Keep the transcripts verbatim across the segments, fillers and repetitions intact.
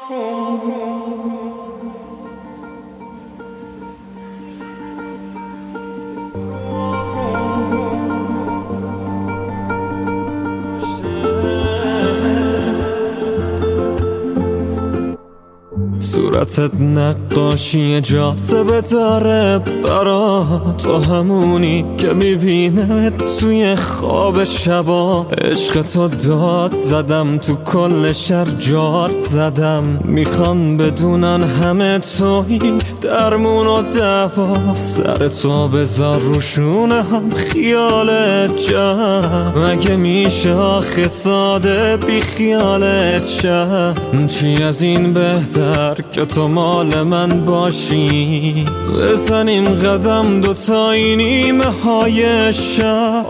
صورتت نقاشی جاذبه داره برا تو، همونی که میبینمت توی خواب شبا. عشق تو داد زدم تو کل شهر جار زدم، میخوان بدونن همه توی درمون و دوا. سر تو بذار روشونه هم خیالت جمع، مگه میشه آخه ساده بی خیالت شم؟ چی از این بهتر که تو مال من باشی، بزنیم قدم دوتایی نیمه های شب.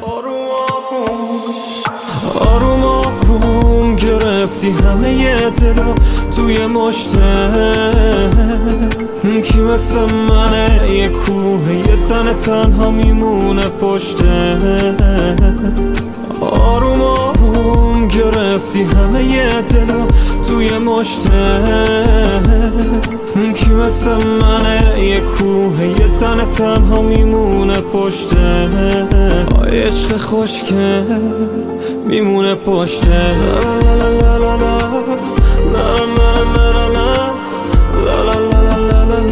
آروم آروم گرفتی همه ی دلو توی مشتت، کی مثل منه یه کوه یه تن تنها میمونه پشتت. آروم آروم گرفتی همه ی دلو توی مشتت، کی مثل منه یه کوه یه تن تنها میمونه پشتت. آی عشق خوشگل میمونه پشتت. لا لا لا لا لا لا لا لا لا لا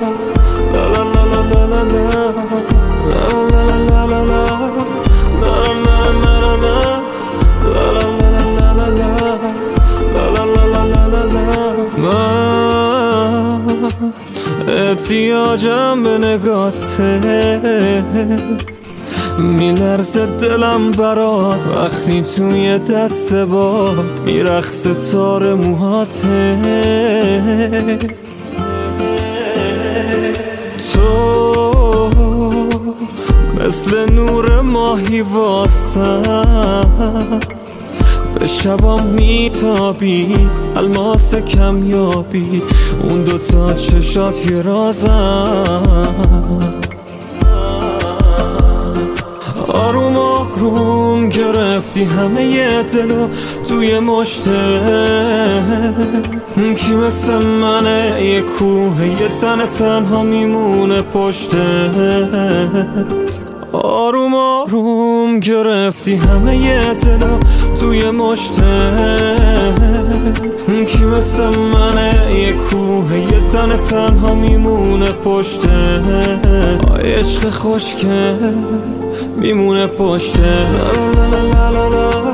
احتیاجم به نگاته، میلرزه دلم برات وقتی توی دست باد میرقصه تار موهاته. تو مثل نور ماهی واسم، به شبام میتابی الماس کمیابی، اون دوتا چشات یه رازم. آروم آروم گرفتی همه ی دلو توی مشتت، کی مثل منه یه کوه یه تن تنها میمونه پشتت. آروم آروم گرفتی همه ی دلو توی مشتت، کی مثل منه یه کوه یه تن تنها میمونه پشتت. آی عشق خوشگل میمونه پشتت. لا لا لا لا لا